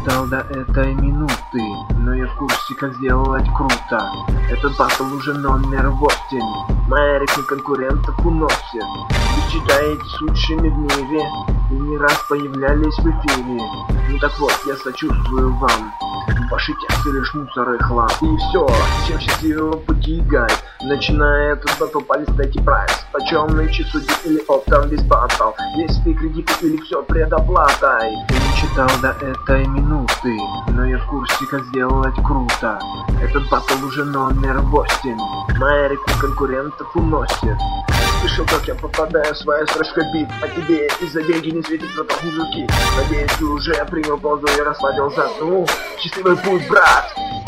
читал до этой минуты, но я в курсе, как сделать круто. Этот батл уже номер 8. Моя ритм конкурентов уносит. Вы читаете с лучшими в мире и не раз появлялись в эфире. Ну так вот, я сочувствую вам. Ваши тексты лишь мусор и хлам. И все, всем счастливого пути, гайд. Начиная этот батл, полистайте прайс. Почем нынче судьи или оптом весь батл? Есть ли кредиты или все предоплатой? Я не читал до этой минуты, но я в курсе, как сделать круто. Этот батл уже номер 8. Моя ритм конкурентов уносит. Слышал, как я попадаю в свою строчку бит. А тебе из-за деньги не светит проток мужики. Надеюсь, ты уже принял позу и расслабился. Ну, счастливый путь, брат!